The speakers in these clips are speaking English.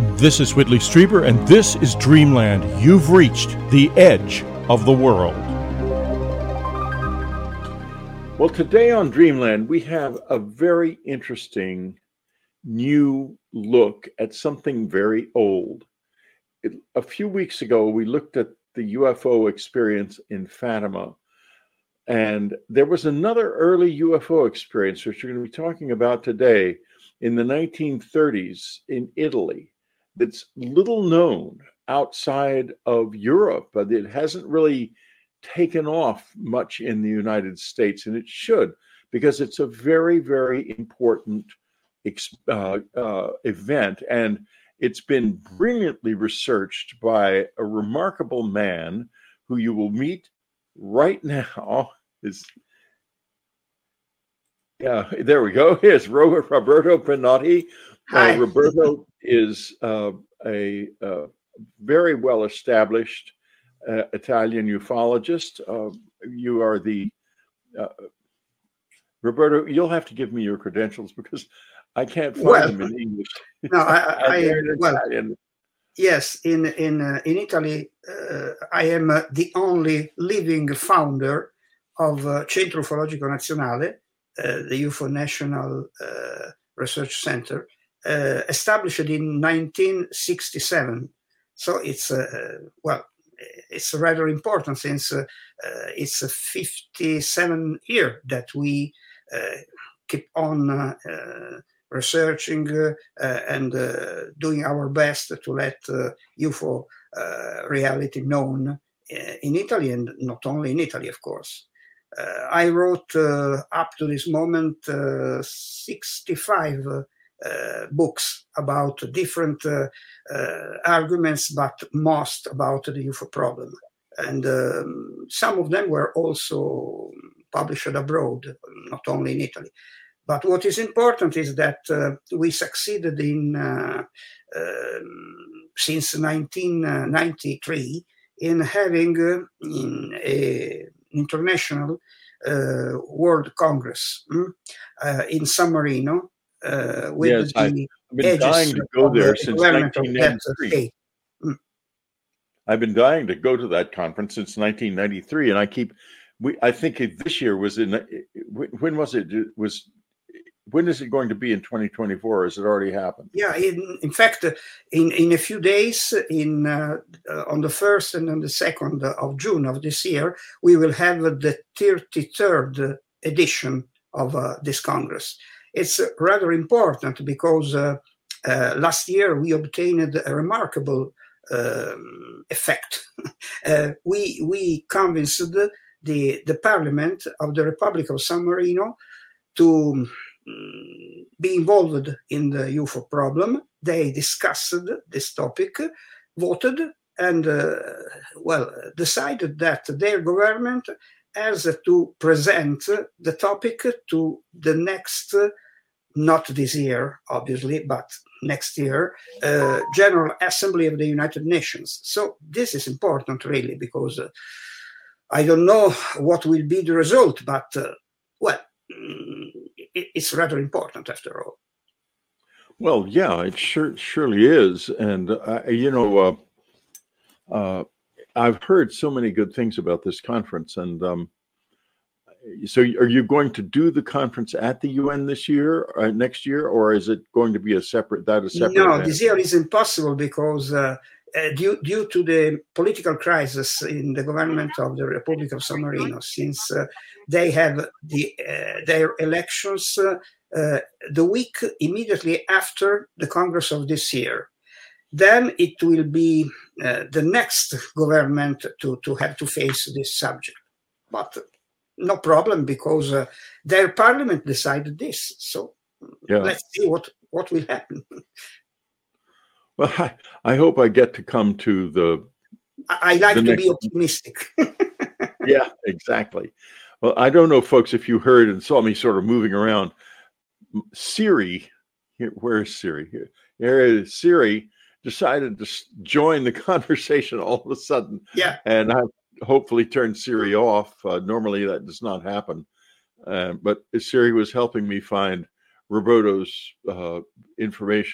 This is Whitley Strieber, and this is Dreamland. You've reached the edge of the world. Well, today on Dreamland, we have a very interesting new look at something very old. A few weeks ago, we looked at the UFO experience in Fatima, and there was another early UFO experience, which we're going to be talking about today, in the 1930s in Italy. That's little known outside of Europe, but it hasn't really taken off much in the United States, and it should, because it's a very, very important event, and it's been brilliantly researched by a remarkable man who you will meet right now. There we go. Here's Roberto Pinotti. Roberto is a very well-established Italian ufologist. You are the Roberto. You'll have to give me your credentials because I can't find them in English. No, yes, in Italy, I am the only living founder of Centro Ufologico Nazionale, the UFO National Research Center, established in 1967. So it's it's rather important since it's a 57 year that we keep on researching and doing our best to let UFO reality known in Italy, and not only in Italy, of course. I wrote up to this moment 65 books about different arguments, but most about the UFO problem. And some of them were also published abroad, not only in Italy. But what is important is that we succeeded in, since 1993, in having an international World Congress in San Marino. Yes, I've been dying to go there since 1993. I've been dying to go to that conference since 1993, and I think this year was when was it? When is it going to be in 2024? Has it already happened? Yeah, in fact, in a few days, on the 1st and on the 2nd of June of this year, we will have the 33rd edition of this Congress. It's rather important because last year we obtained a remarkable effect. We convinced the Parliament of the Republic of San Marino to be involved in the UFO problem. They discussed this topic, voted, and decided that their government has to present the topic to the next, not this year, obviously, but next year, General Assembly of the United Nations. So this is important, really, because I don't know what will be the result, but, it's rather important after all. Well, yeah, it surely is. And, I've heard so many good things about this conference. And so are you going to do the conference at the UN this year, next year, or is it going to be a separate No, event? This year is impossible because due to the political crisis in the government of the Republic of San Marino, since they have their elections the week immediately after the Congress of this year. Then it will be the next government to have to face this subject. But no problem, because their parliament decided this. So let's see what will happen. Well, I hope I get to come to the... I like to be optimistic. Yeah, exactly. Well, I don't know, folks, if you heard and saw me sort of moving around. Siri, where is Siri? Here is Siri, decided to join the conversation all of a sudden. Yeah. And I hopefully turned Siri off. Normally that does not happen. But Siri was helping me find Roberto's information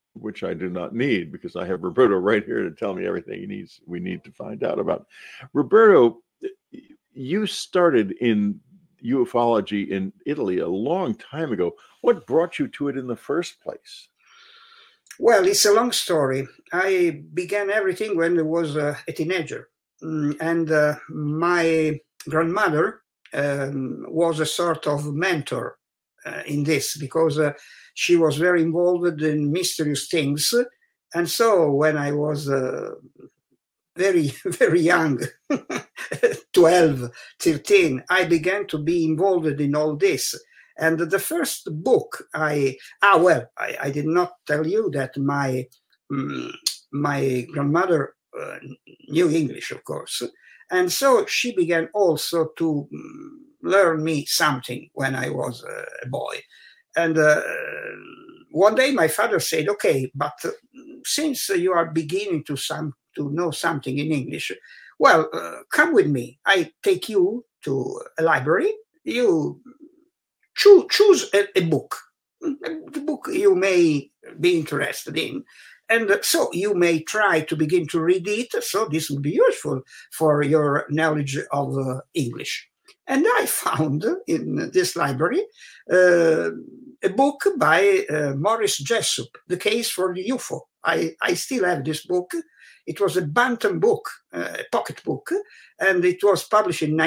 which I do not need because I have Roberto right here to tell me everything we need to find out about. Roberto, you started in ufology in Italy a long time ago. What brought you to it in the first place? Well, it's a long story. I began everything when I was a teenager. And my grandmother was a sort of mentor in this, because she was very involved in mysterious things. And so when I was very, very young, 12, 13, I began to be involved in all this. And the first book I did not tell you that my grandmother knew English, of course. And so she began also to learn me something when I was a boy. And one day my father said, okay, but since you are beginning to know something in English, well, come with me. I take you to a library. You choose a book, the book you may be interested in. And so you may try to begin to read it. So this will be useful for your knowledge of English. And I found in this library a book by Maurice Jessup, The Case for the UFO. I still have this book. It was a Bantam book, a pocket book, and it was published in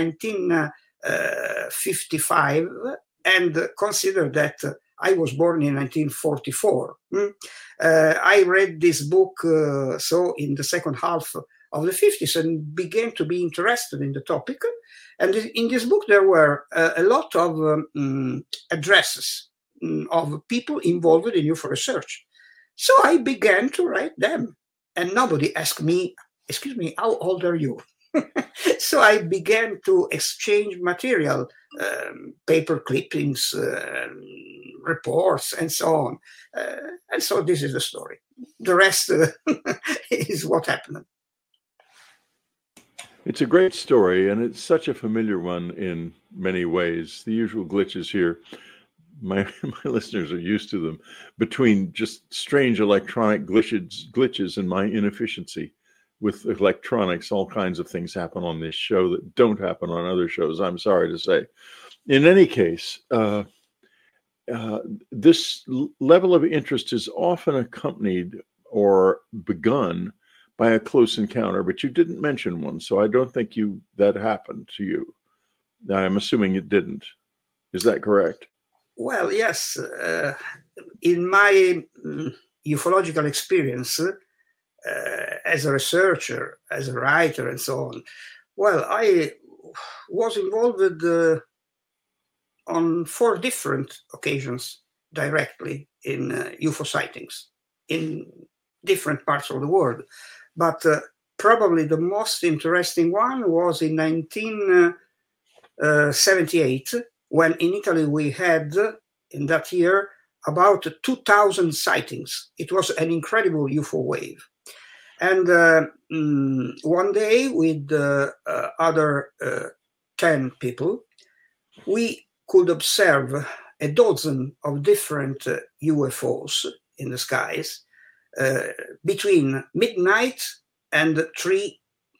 1955. And consider that I was born in 1944. I read this book so in the second half of the 50s and began to be interested in the topic. And in this book, there were a lot of addresses of people involved in UFO research. So I began to write them. And nobody asked me, excuse me, how old are you? So I began to exchange material, paper clippings, reports, and so on. And so this is the story. The rest is what happened. It's a great story, and it's such a familiar one in many ways. The usual glitches here, my listeners are used to them, between just strange electronic glitches and my inefficiency with electronics. All kinds of things happen on this show that don't happen on other shows, I'm sorry to say. In any case, this level of interest is often accompanied or begun by a close encounter, but you didn't mention one, so I don't think that happened to you. I'm assuming it didn't. Is that correct? Well, yes. In my ufological experience, as a researcher, as a writer, and so on, well, I was involved on 4 different occasions directly in UFO sightings in different parts of the world. But probably the most interesting one was in 1978, when in Italy we had, in that year, about 2,000 sightings. It was an incredible UFO wave. And one day, with other 10 people, we could observe a dozen of different UFOs in the skies between midnight and 3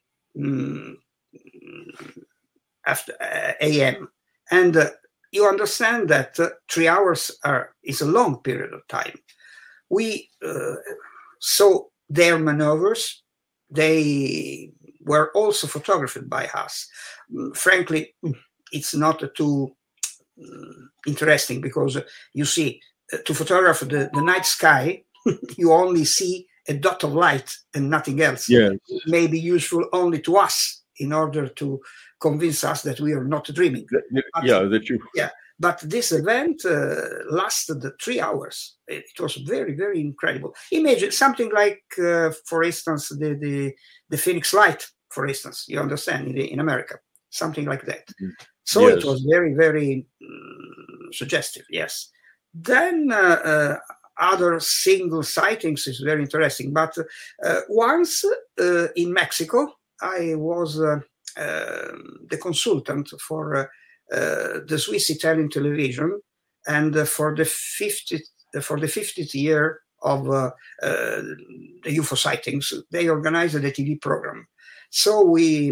a.m. And you understand that 3 hours is a long period of time. We saw their maneuvers. They were also photographed by us. Frankly, it's not too interesting, because you see, to photograph the night sky, you only see a dot of light and nothing else. Yes. It may be useful only to us in order to convince us that we are not dreaming. But this event lasted 3 hours. It was very, very incredible. Imagine something like, for instance, the Phoenix Light, for instance, you understand, in America, something like that. So yes. It was very, very suggestive, yes. Then other single sightings is very interesting. But once in Mexico, I was the consultant for the Swiss Italian television, and for the 50th year of the UFO sightings. They organized a TV program. So we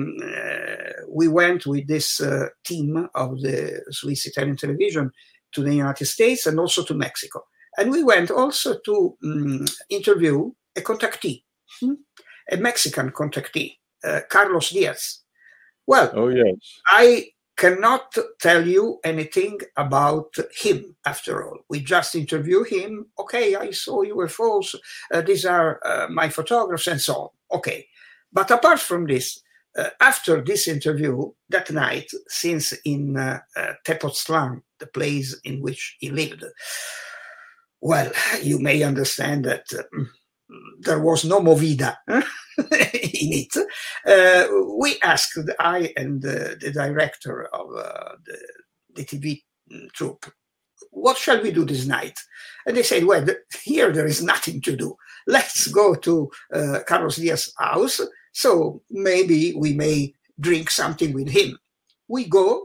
went with this team of the Swiss Italian television to the United States and also to Mexico. And we went also to interview a contactee, a Mexican contactee, Carlos Diaz. Well, oh yes, I cannot tell you anything about him after all. We just interview him. Okay, I saw UFOs. These are my photographs and so on. Okay. But apart from this, after this interview that night, since in Tepoztlan, the place in which he lived, well, you may understand that there was no movida in it. We asked, I and the director of the TV troupe, what shall we do this night? And they said, well, here there is nothing to do. Let's go to Carlos Diaz's house, so maybe we may drink something with him. We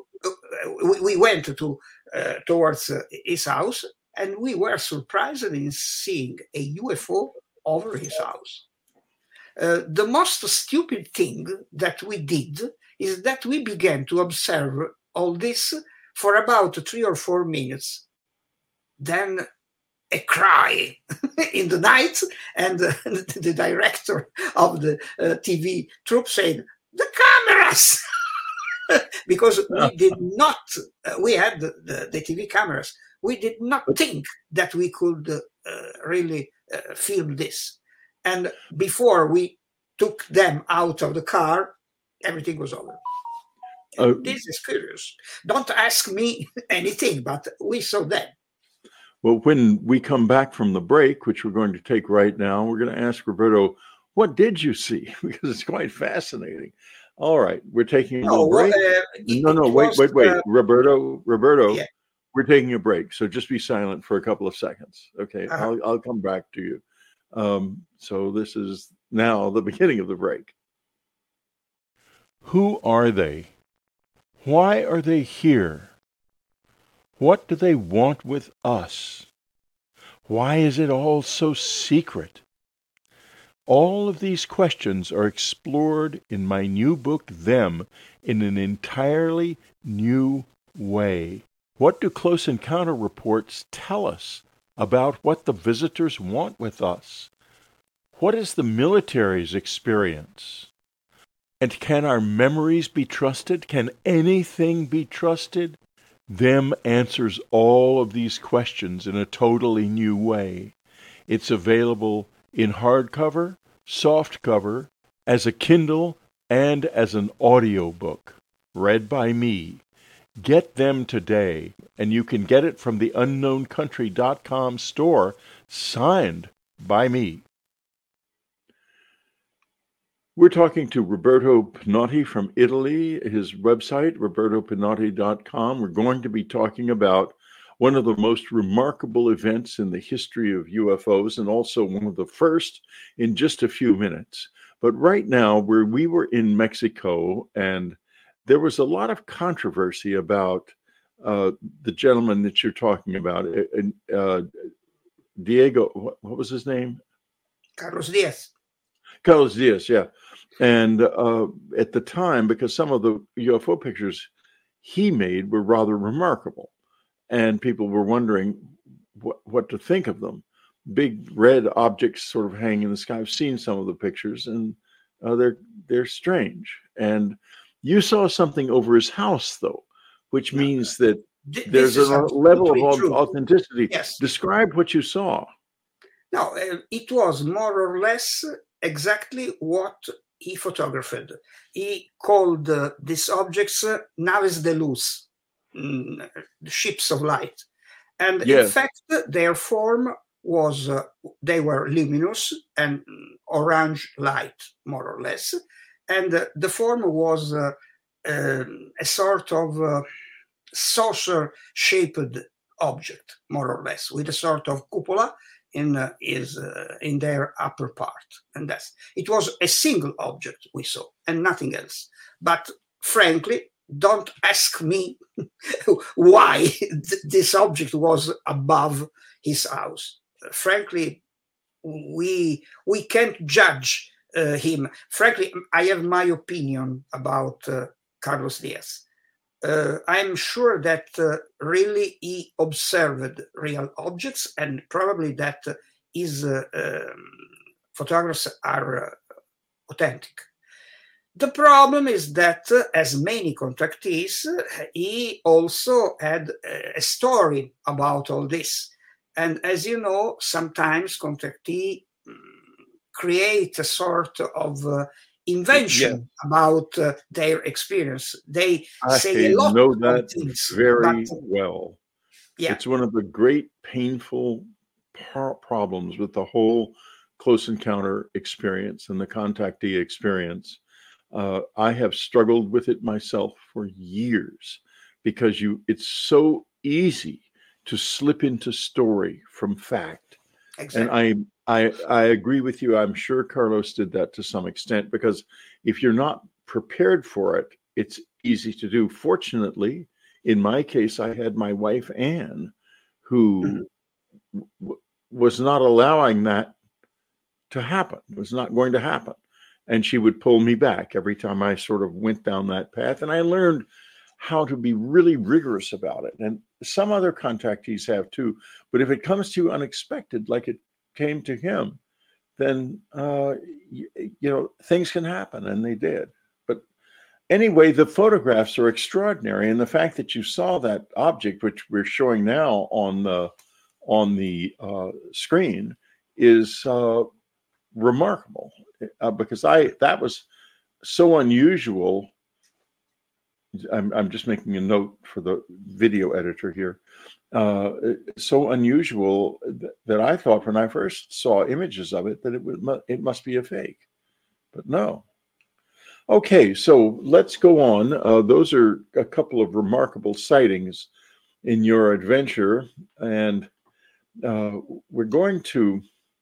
went towards his house, and we were surprised in seeing a UFO over his house. The most stupid thing that we did is that we began to observe all this for about 3 or 4 minutes. Then a cry in the night, and the director of the TV troupe said, "The cameras!" Because we did not, we had the TV cameras. We did not think that we could really film this. And before we took them out of the car, everything was over. This is curious. Don't ask me anything, but we saw that. Well, when we come back from the break, which we're going to take right now, we're going to ask Roberto, what did you see? Because it's quite fascinating. All right, we're taking a little break. Wait. Roberto, yeah. We're taking a break, so just be silent for a couple of seconds. Okay, I'll come back to you. So this is now the beginning of the break. Who are they? Why are they here? What do they want with us? Why is it all so secret? All of these questions are explored in my new book, Them, in an entirely new way. What do Close Encounter reports tell us about what the visitors want with us? What is the military's experience? And can our memories be trusted? Can anything be trusted? Them answers all of these questions in a totally new way. It's available in hardcover, softcover, as a Kindle, and as an audiobook, read by me. Get Them today, and you can get it from the unknowncountry.com store, signed by me. We're talking to Roberto Pinotti from Italy, his website, robertopinotti.com. We're going to be talking about one of the most remarkable events in the history of UFOs, and also one of the first in just a few minutes. But right now, we were in Mexico, and there was a lot of controversy about the gentleman that you're talking about, Diego, what was his name? Carlos Diaz. Carlos Diaz, yeah. And at the time, because some of the UFO pictures he made were rather remarkable, and people were wondering what to think of them. Big red objects sort of hang in the sky. I've seen some of the pictures, and they're strange. And you saw something over his house, though, which means that there's a level of authenticity. Yes. Describe what you saw. No, it was more or less exactly what he photographed. He called these objects naves de luz, ships of light. And in fact, their form was, they were luminous and orange light, more or less. And the form was a sort of saucer-shaped object, more or less, with a sort of cupola in their upper part. And it was a single object we saw and nothing else. But frankly, don't ask me why this object was above his house. Frankly, we can't judge him. Frankly, I have my opinion about Carlos Diaz. I'm sure that really he observed real objects, and probably that his photographs are authentic. The problem is that, as many contactees, he also had a story about all this. And as you know, sometimes contactees create a sort of invention about their experience. They say a lot of things. Very well. Yeah. It's one of the great painful problems with the whole close encounter experience and the contactee experience. I have struggled with it myself for years because it's so easy to slip into story from fact. Exactly. And I agree with you. I'm sure Carlos did that to some extent, because if you're not prepared for it, it's easy to do. Fortunately, in my case, I had my wife, Anne, who was not allowing that to happen. It was not going to happen. And she would pull me back every time I sort of went down that path. And I learned how to be really rigorous about it. And some other contactees have too. But if it comes to you unexpected, like it came to him, then, things can happen. And they did. But anyway, the photographs are extraordinary. And the fact that you saw that object, which we're showing now on the screen, is remarkable. Because that was so unusual. I'm just making a note for the video editor here. So unusual that I thought when I first saw images of it that it must be a fake, but no. Okay, so let's go on. Those are a couple of remarkable sightings in your adventure, and we're going to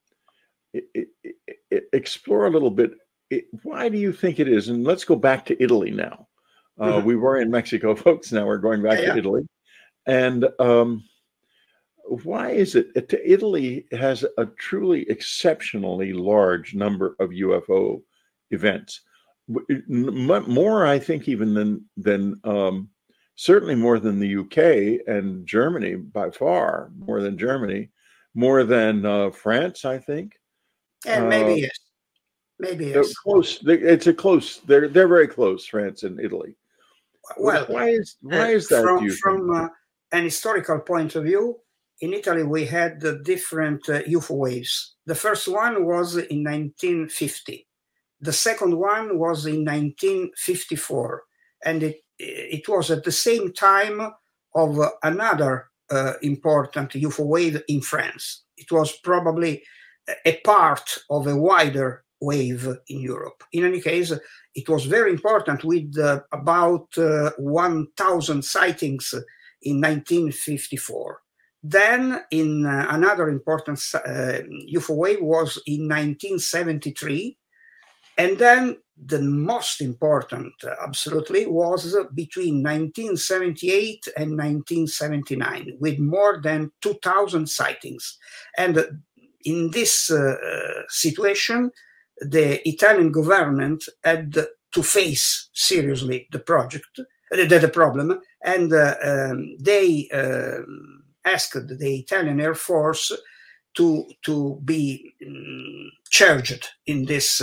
explore a little bit. Why do you think it is? And let's go back to Italy now. We were in Mexico, folks. Now we're going back to Italy. And why is it Italy has a truly exceptionally large number of UFO events? More, I think, even than certainly more than the UK and Germany, by far, more than Germany, more than France, I think. And maybe yes. Maybe yes. Close. It's a close. They're very close, France and Italy. Well, why is that? From an historical point of view, in Italy we had different UFO waves. The first one was in 1950. The second one was in 1954, and it was at the same time of another important UFO wave in France. It was probably a part of a wider wave in Europe. In any case, it was very important, with about 1,000 sightings in 1954. Then, in another important UFO wave was in 1973. And then the most important, absolutely, was between 1978 and 1979, with more than 2,000 sightings. And in this situation, the Italian government had to face seriously the problem, and they asked the Italian Air Force to be charged in this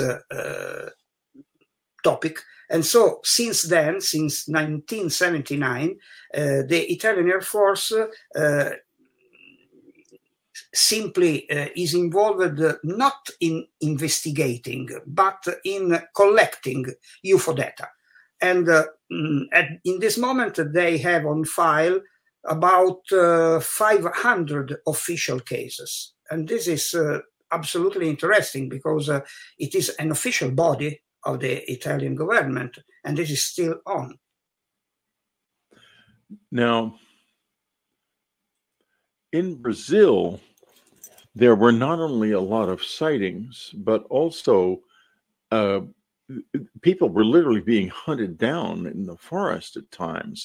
topic. And so since then, since 1979, the Italian Air Force simply is involved not in investigating, but in collecting UFO data. And in this moment, they have on file about 500 official cases. And this is absolutely interesting, because it is an official body of the Italian government, and this is still on. Now, in Brazil, there were not only a lot of sightings, but also people were literally being hunted down in the forest at times.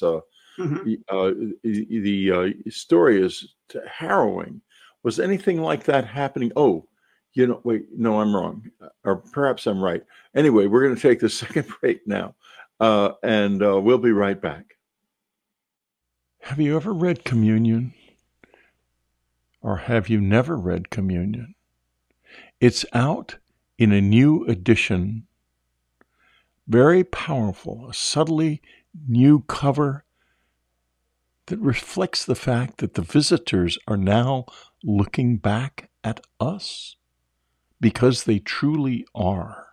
The story is harrowing. Was anything like that happening? Oh, Wait, no, I'm wrong. Or perhaps I'm right. Anyway, we're going to take the second break now, and we'll be right back. Have you ever read Communion? Or have you never read Communion? It's out in a new edition, very powerful, a subtly new cover that reflects the fact that the visitors are now looking back at us, because they truly are.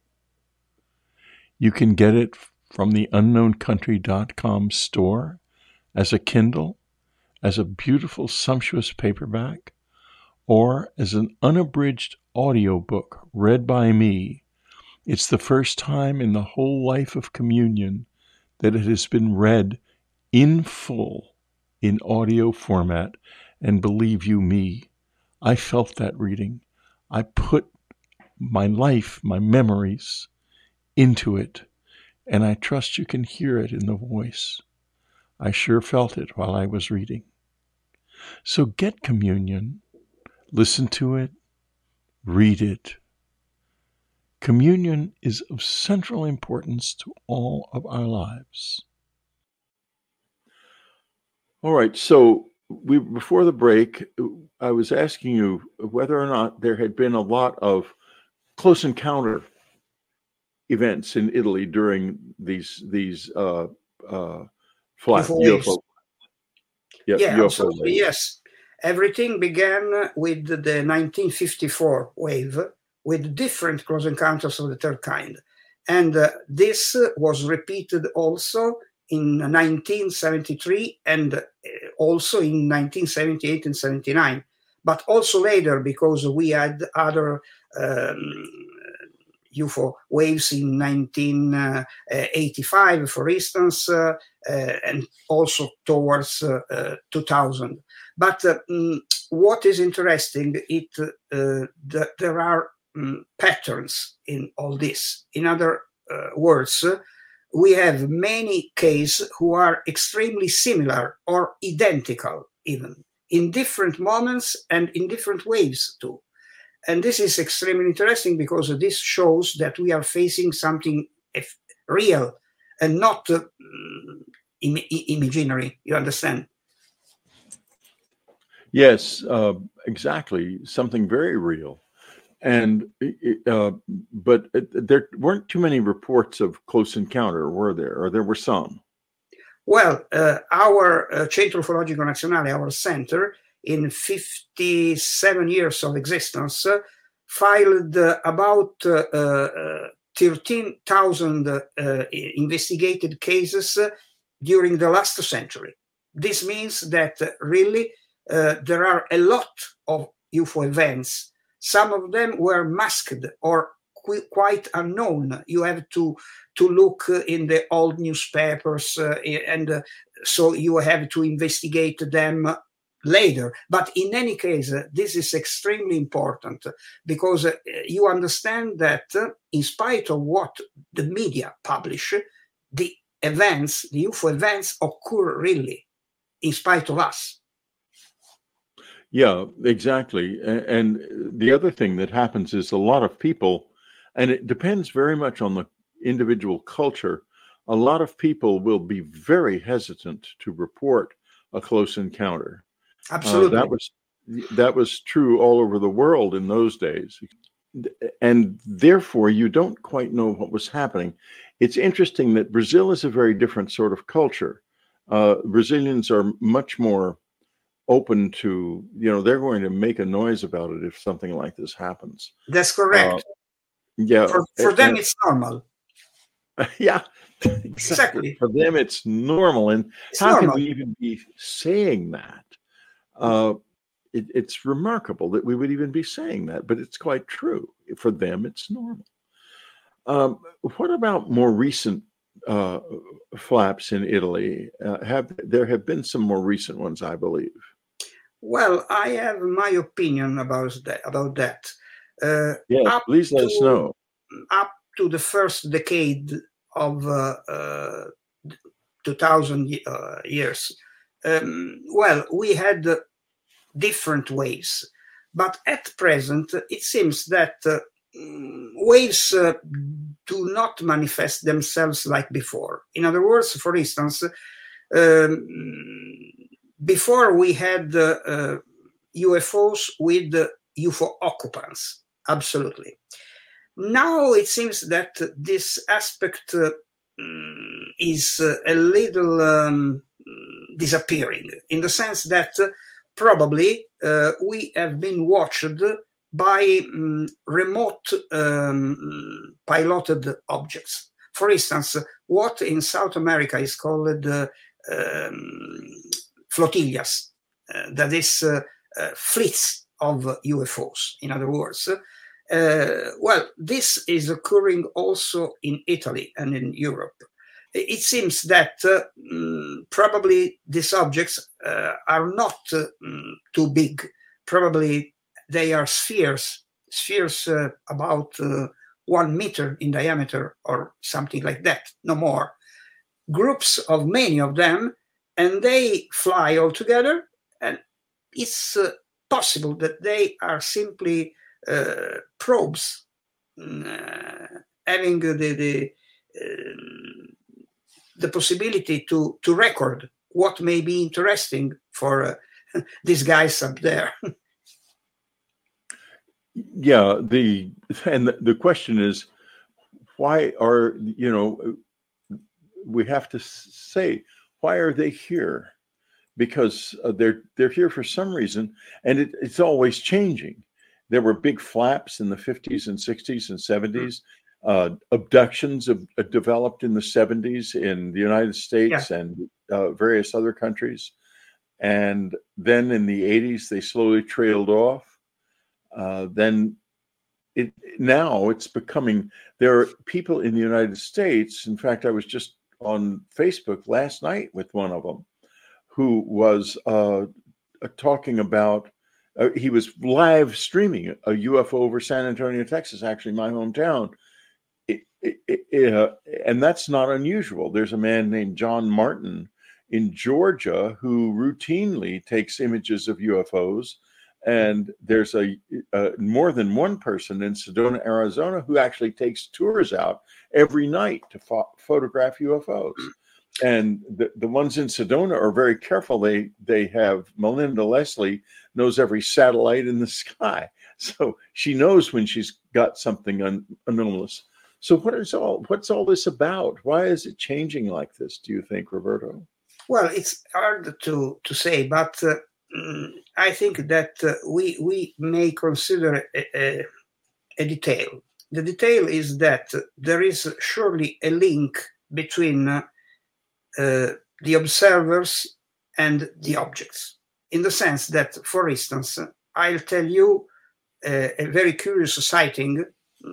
You can get it from the unknowncountry.com store as a Kindle, as a beautiful, sumptuous paperback, or as an unabridged audiobook read by me. It's the first time in the whole life of Communion that it has been read in full in audio format, and believe you me, I felt that reading. I put my life, my memories into it, and I trust you can hear it in the voice. I sure felt it while I was reading. So get Communion, listen to it, read it. Communion is of central importance to all of our lives. All right, so before the break, I was asking you whether or not there had been a lot of close encounter events in Italy during these flat UFO. Absolutely, yes. Everything began with the 1954 wave, with different close encounters of the third kind. And this was repeated also in 1973 and also in 1978 and 79, but also later, because we had other UFO waves in 1985, for instance, and also towards 2000. But what is interesting is that there are patterns in all this. In other words, we have many cases who are extremely similar or identical, even in different moments and in different waves too. And this is extremely interesting because this shows that we are facing something real and not imaginary. You understand? Yes, exactly. Something very real. And but there weren't too many reports of close encounter, were there? Or there were some? Well, our Centro Ufologico Nazionale, our center, in 57 years of existence, filed about 13,000 investigated cases during the last century. This means that really there are a lot of UFO events. Some of them were masked or quite unknown. You have to look in the old newspapers, and so you have to investigate them later. But in any case, this is extremely important because you understand that in spite of what the media publish, the events, the UFO events occur really in spite of us. Yeah, exactly. And the other thing that happens is a lot of people, and it depends very much on the individual culture, a lot of people will be very hesitant to report a close encounter. Absolutely. That was true all over the world in those days. And therefore, you don't quite know what was happening. It's interesting that Brazil is a very different sort of culture. Brazilians are much more open to, they're going to make a noise about it if something like this happens. That's correct. Yeah. For them, it's normal. Yeah, exactly. For them, it's normal. And how can we even be saying that? It's remarkable that we would even be saying that, but it's quite true. For them, it's normal. What about more recent flaps in Italy? There have been some more recent ones, I believe. Well, I have my opinion about that. Yeah, please let us know. Up to the first decade of 2000 years, well, we had different waves. But at present, it seems that waves do not manifest themselves like before. In other words, for instance, before we had UFOs with UFO occupants, absolutely. Now it seems that this aspect is a little disappearing, in the sense that probably we have been watched by remote piloted objects. For instance, what in South America is called flotillas, that is fleets of UFOs, in other words. Well, this is occurring also in Italy and in Europe. It seems that probably these objects are not too big. Probably they are spheres about 1 meter in diameter or something like that, no more. Groups of many of them, and they fly all together, and it's possible that they are simply probes having the possibility to record what may be interesting for these guys up there. Yeah, the question is, why are, we have to say, why are they here? Because they're here for some reason, and it's always changing. There were big flaps in the 50s and 60s and 70s. Abductions developed in the 70s in the United States and various other countries. And then in the 80s, they slowly trailed off. Now it's becoming, there are people in the United States. In fact, I was just on Facebook last night with one of them who was talking about, he was live streaming a UFO over San Antonio, Texas, actually my hometown. And that's not unusual. There's a man named John Martin in Georgia who routinely takes images of UFOs. And there's more than one person in Sedona, Arizona, who actually takes tours out every night to photograph UFOs. And the ones in Sedona are very careful. They have Melinda Leslie knows every satellite in the sky, so she knows when she's got something anomalous. So what's all this about? Why is it changing like this, do you think, Roberto? Well, it's hard to say, but I think that we may consider a detail. The detail is that there is surely a link between the observers and the objects, in the sense that, for instance, I'll tell you a very curious sighting.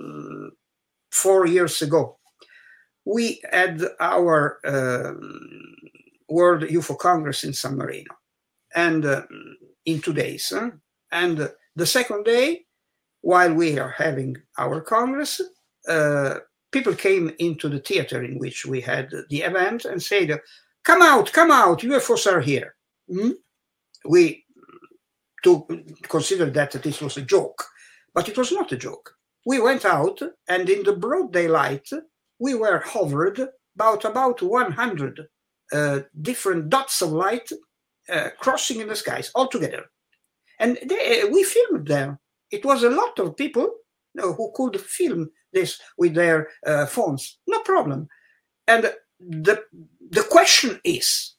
4 years ago, we had our World UFO Congress in San Marino, and in 2 days. And the second day, while we are having our Congress, people came into the theater in which we had the event and said, come out, UFOs are here. We considered that this was a joke, but it was not a joke. We went out, and in the broad daylight, we were hovered about 100 different dots of light crossing in the skies all together. And we filmed them. It was a lot of people who could film this with their phones, no problem. And the question is,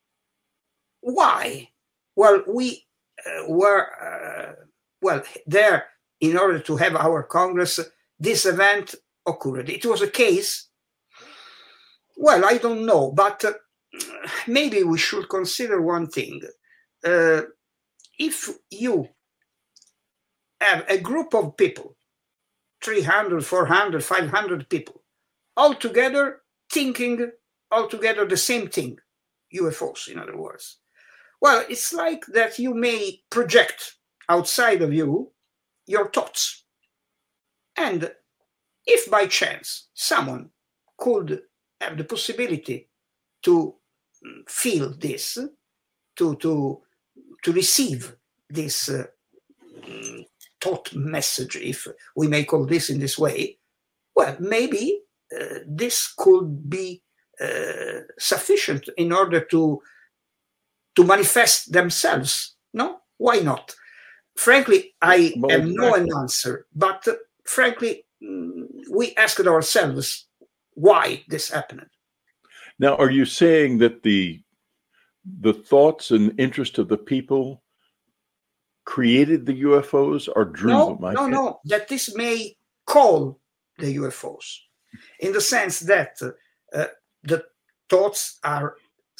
why? Well, we were there in order to have our Congress. This event occurred. It was a case, well, I don't know, but maybe we should consider one thing. If you have a group of people, 300, 400, 500 people, all together thinking all together the same thing, UFOs, in other words. Well, it's like that you may project outside of you your thoughts. And if by chance someone could have the possibility to feel this, to receive this thought message, if we may call this in this way, well, maybe this could be sufficient in order to manifest themselves. No? Why not? Frankly, I have no answer, but frankly, we asked ourselves why this happened. Now, are you saying that the thoughts and interest of the people created the UFOs or drew them? No, that this may call the UFOs, in the sense that the thoughts are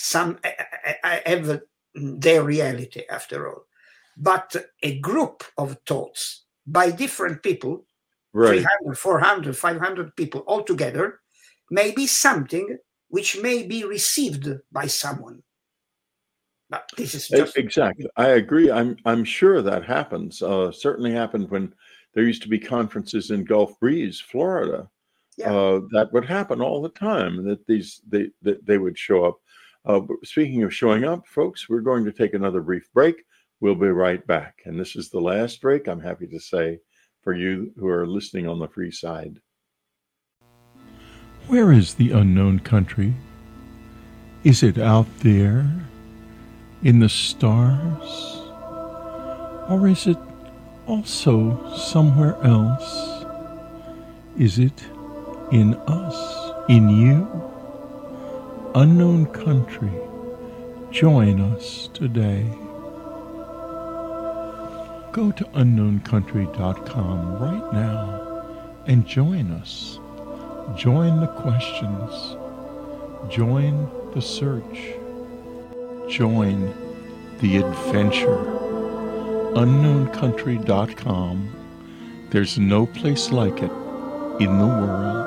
have their reality after all, but a group of thoughts by different people, right. 300, 400, 500 people all together, may be something which may be received by someone. But this is just exactly. I agree. I'm sure that happens. Certainly happened when there used to be conferences in Gulf Breeze, Florida. Yeah. That would happen all the time. That they would show up. Speaking of showing up, folks, we're going to take another brief break. We'll be right back. And this is the last break, I'm happy to say, for you who are listening on the free side. Where is the unknown country? Is it out there in the stars? Or is it also somewhere else? Is it in us, in you? Unknown country, join us today. Go to unknowncountry.com right now and join us. Join the questions. Join the search. Join the adventure. Unknowncountry.com. There's no place like it in the world.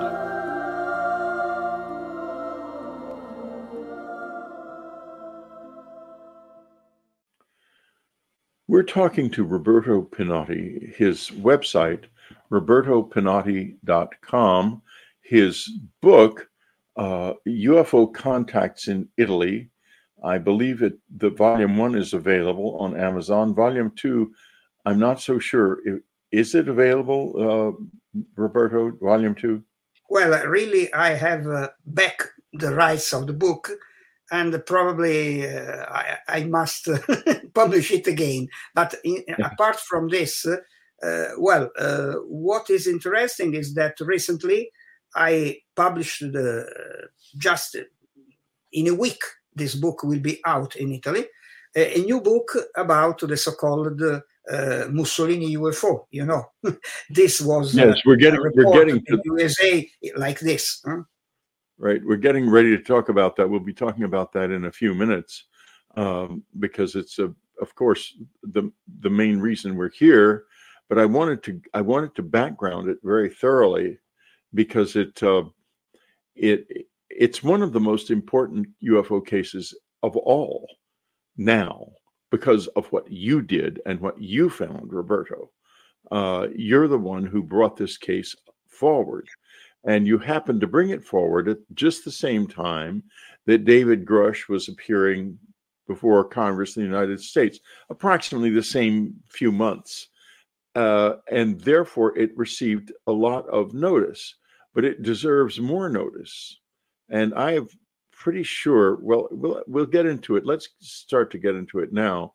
We're talking to Roberto Pinotti. His website, robertopinotti.com. His book, UFO Contacts in Italy. I believe the volume 1 is available on Amazon. Volume 2, I'm not so sure. Is it available, Roberto, volume 2? Well, really, I have back the rights of the book, and probably I must publish it again. But apart from this, what is interesting is that recently I published just in a week, this book will be out in Italy, a new book about the so-called Mussolini UFO. You know, this was we're getting to USA like this. Huh? Right, we're getting ready to talk about that. We'll be talking about that in a few minutes because it's of course the main reason we're here. But I wanted to background it very thoroughly because it's one of the most important UFO cases of all now because of what you did and what you found, Roberto. You're the one who brought this case forward, and you happened to bring it forward at just the same time that David Grush was appearing before Congress in the United States, approximately the same few months. And therefore, it received a lot of notice, but it deserves more notice. And I am pretty sure, well, we'll get into it. Let's start to get into it now.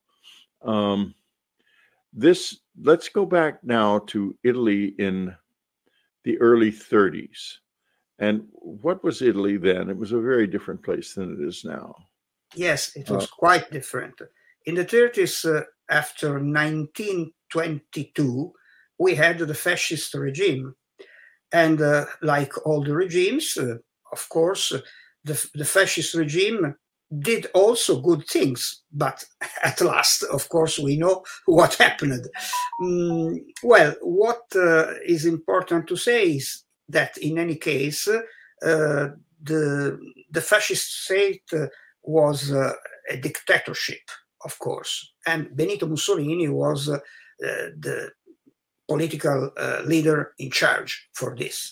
Let's go back now to Italy in the early 30s. And what was Italy then? It was a very different place than it is now. Yes, it was quite different. In the 30s, after 1922, we had the fascist regime. And like all the regimes, of course, the fascist regime did also good things. But at last, of course, we know what happened. Well, what is important to say is that in any case, the fascist state was a dictatorship, of course. And Benito Mussolini was the political leader in charge for this.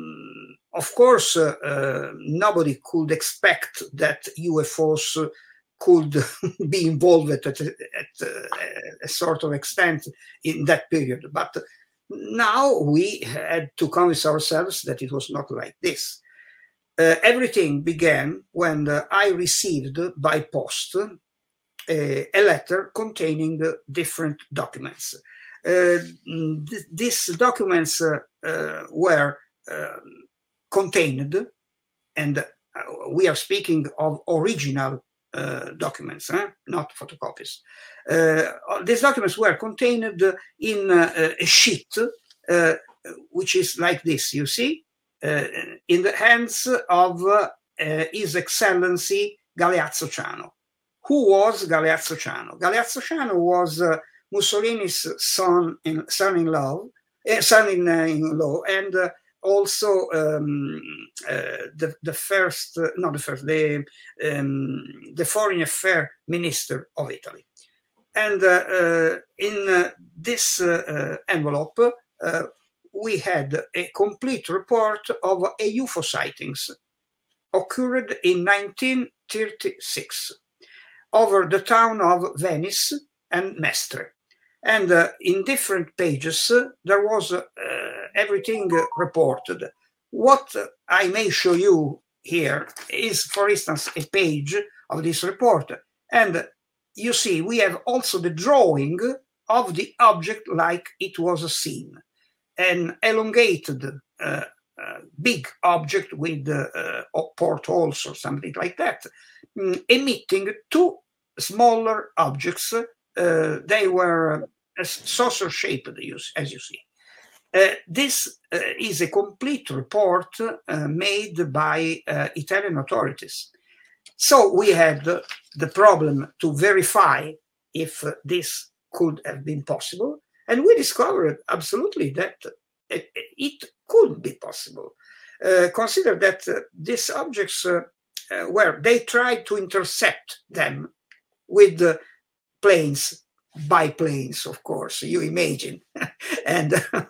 Of course, nobody could expect that UFOs could be involved at a sort of extent in that period. But now we had to convince ourselves that it was not like this. Everything began when I received by post a letter containing different documents. These documents were contained, and we are speaking of original documents, not photocopies. These documents were contained in a sheet, which is like this, you see, in the hands of His Excellency Galeazzo Ciano. Who was Galeazzo Ciano? Galeazzo Ciano was Mussolini's son-in-law, and also the foreign affairs minister of Italy. And in this envelope, we had a complete report of a UFO sightings occurred in 1936 over the town of Venice and Mestre. And in different pages, there was everything reported. What I may show you here is, for instance, a page of this report. And you see, we have also the drawing of the object like it was seen. An elongated big object with portholes or something like that, emitting two smaller objects. They were saucer-shaped, as you see. This is a complete report made by Italian authorities. So we had the problem to verify if this could have been possible, and we discovered absolutely that it could be possible. Consider that these objects they tried to intercept them with planes, biplanes, of course, you imagine, and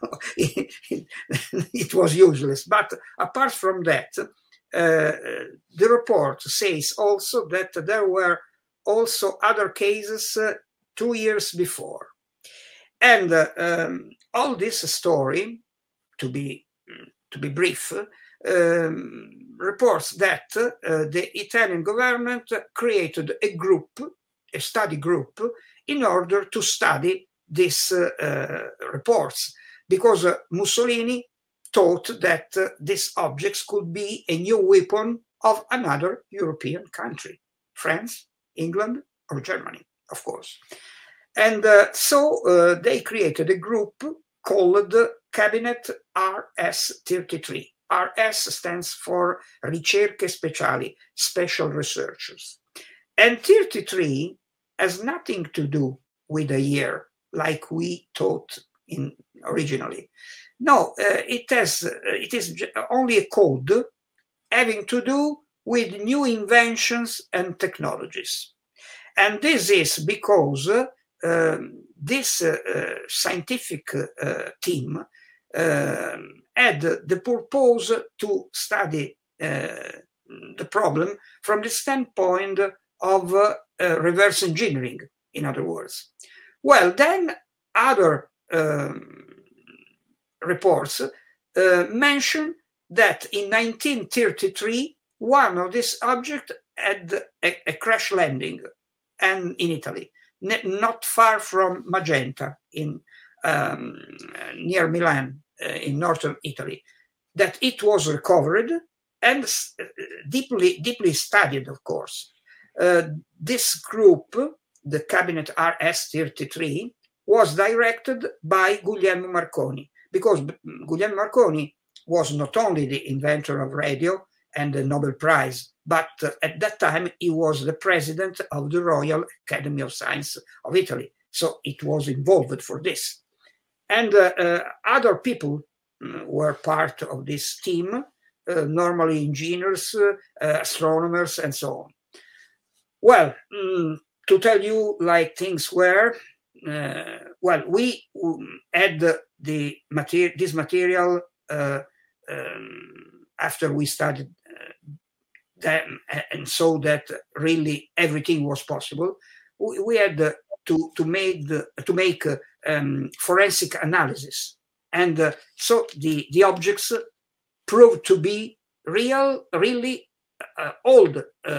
it was useless. But apart from that, the report says also that there were also other cases 2 years before. And all this story, to be brief, reports that the Italian government created a study group, in order to study these reports, because Mussolini thought that these objects could be a new weapon of another European country, France, England, or Germany, of course. And so they created a group called Cabinet RS-33. RS stands for Ricerche Speciali, Special Researchers. And 33 has nothing to do with a year like we thought originally. No, it is only a code having to do with new inventions and technologies. And this is because this scientific team had the purpose to study the problem from the standpoint of reverse engineering, in other words. Well, then other reports mention that in 1933, one of these objects had a crash landing and in Italy, not far from Magenta, near Milan, in northern Italy, that it was recovered and deeply studied, of course. This group, the Cabinet RS-33, was directed by Guglielmo Marconi, because Guglielmo Marconi was not only the inventor of radio and the Nobel Prize, but at that time he was the president of the Royal Academy of Science of Italy. So it was involved for this. And other people were part of this team, normally engineers, astronomers, and so on. Well, to tell you like things were, we had this material after we started and so that really everything was possible, we had to make forensic analysis, and so the objects proved to be really old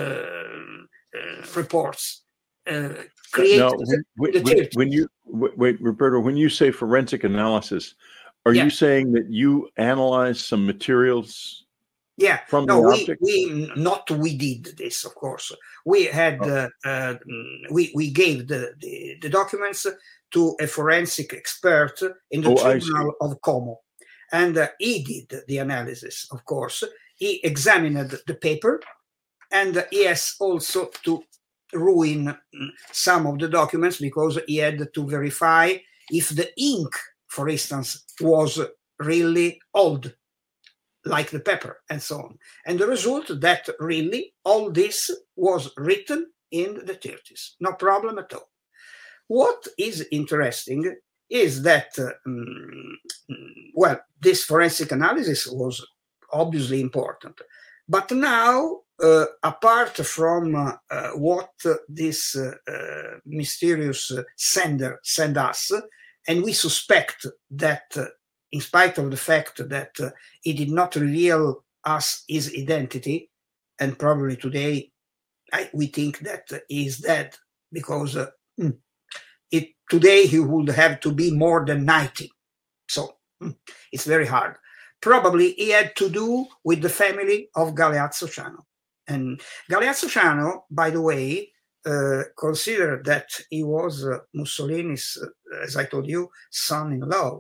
reports created. Now, wait, Roberto, when you say forensic analysis, are you saying that you analyzed some materials? Yeah, from no, the we did this, of course. We had we gave the documents to a forensic expert in the Tribunal of Como, and he did the analysis. Of course, he examined the paper, and he has also to ruin some of the documents because he had to verify if the ink, for instance, was really old, like the paper, and so on. And the result that really all this was written in the 30s, no problem at all. What is interesting is that, well, this forensic analysis was obviously important, but now, apart from what this mysterious sender sent us, and we suspect that in spite of the fact that he did not reveal us his identity, and probably today we think that he is dead, because today he would have to be more than 90. So it's very hard. Probably he had to do with the family of Galeazzo Ciano. And Galeazzo Ciano, by the way, considered that he was Mussolini's, as I told you, son-in-law.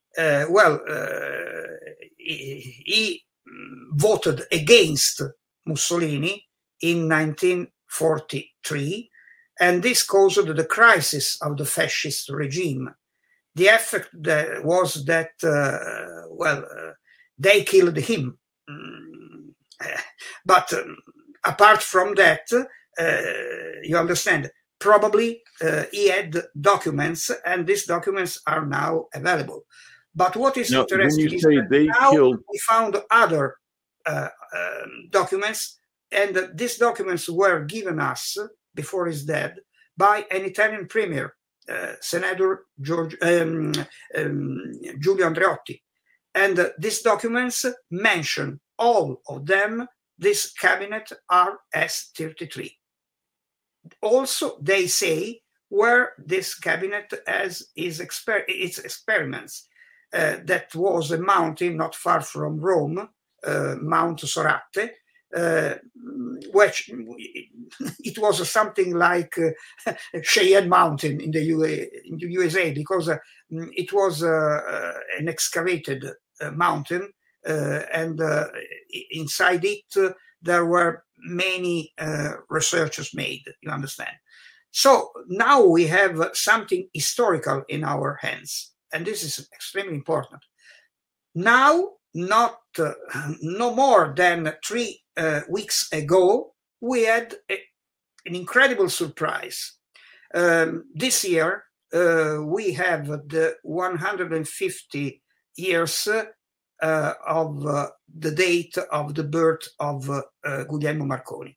He voted against Mussolini in 1943, and this caused the crisis of the fascist regime. The effect was that, they killed him. But apart from that, you understand, probably he had documents, and these documents are now available. But what is interesting is that now we found other documents, and these documents were given us before his death by an Italian premier, Senator Giulio Andreotti. And these documents mention all of them this cabinet RS-33. Also, they say where this cabinet has its experiments. That was a mountain not far from Rome, Mount Soracte, which it was something like Cheyenne Mountain in the USA, because it was an excavated mountain, and inside it there were many researches made, you understand. So now we have something historical in our hands, and this is extremely important. Now, no more than 3 weeks ago, we had an incredible surprise. This year, we have the 150 years of the date of the birth of Guglielmo Marconi.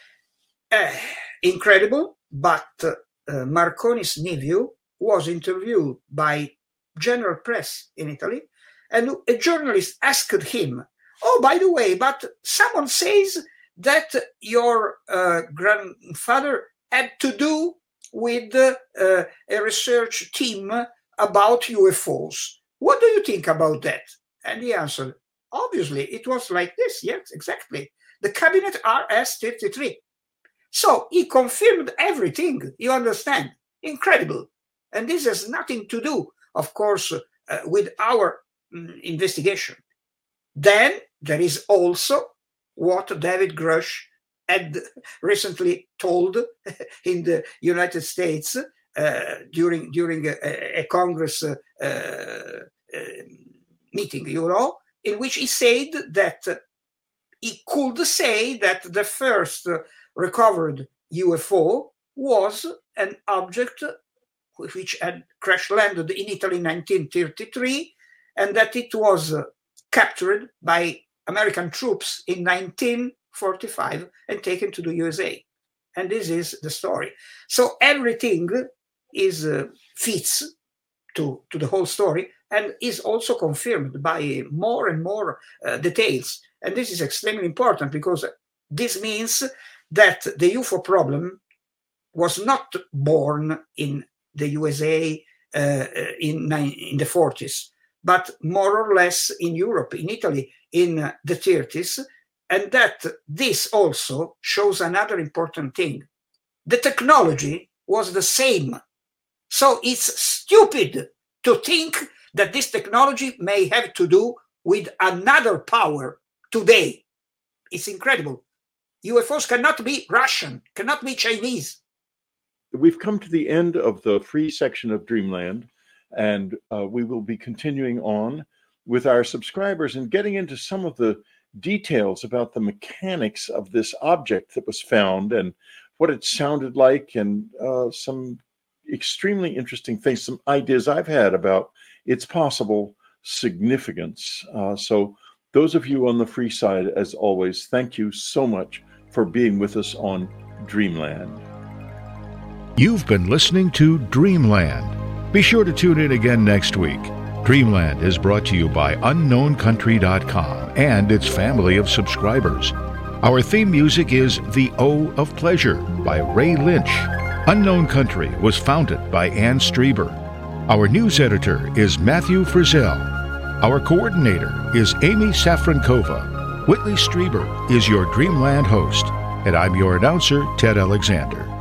Incredible, but Marconi's nephew was interviewed by General Press in Italy, and a journalist asked him, "Oh, by the way, but someone says that your grandfather had to do with a research team about UFOs. What do you think about that?" And he answered, "Obviously, it was like this. Yes, exactly. The cabinet RS-33. So he confirmed everything, you understand. Incredible. And this has nothing to do, of course, with our investigation. Then there is also what David Grush had recently told in the United States during a Congress meeting, in which he said that he could say that the first recovered UFO was an object which had crash landed in Italy in 1933, and that it was captured by American troops in 1945. 45 and taken to the USA. And this is the story. So everything is fits to the whole story and is also confirmed by more and more details. And this is extremely important because this means that the UFO problem was not born in the USA in the 40s, but more or less in Europe, in Italy, in the 30s. And that this also shows another important thing. The technology was the same. So it's stupid to think that this technology may have to do with another power today. It's incredible. UFOs cannot be Russian, cannot be Chinese. We've come to the end of the free section of Dreamland, and we will be continuing on with our subscribers and getting into some of the details about the mechanics of this object that was found and what it sounded like, and some extremely interesting things, some ideas I've had about its possible significance. So those of you on the free side, as always, thank you so much for being with us on Dreamland. You've been listening to Dreamland. Be sure to tune in again next week. Dreamland is brought to you by UnknownCountry.com and its family of subscribers. Our theme music is The O of Pleasure by Ray Lynch. Unknown Country was founded by Ann Strieber. Our news editor is Matthew Frizzell. Our coordinator is Amy Safrankova. Whitley Strieber is your Dreamland host, and I'm your announcer, Ted Alexander.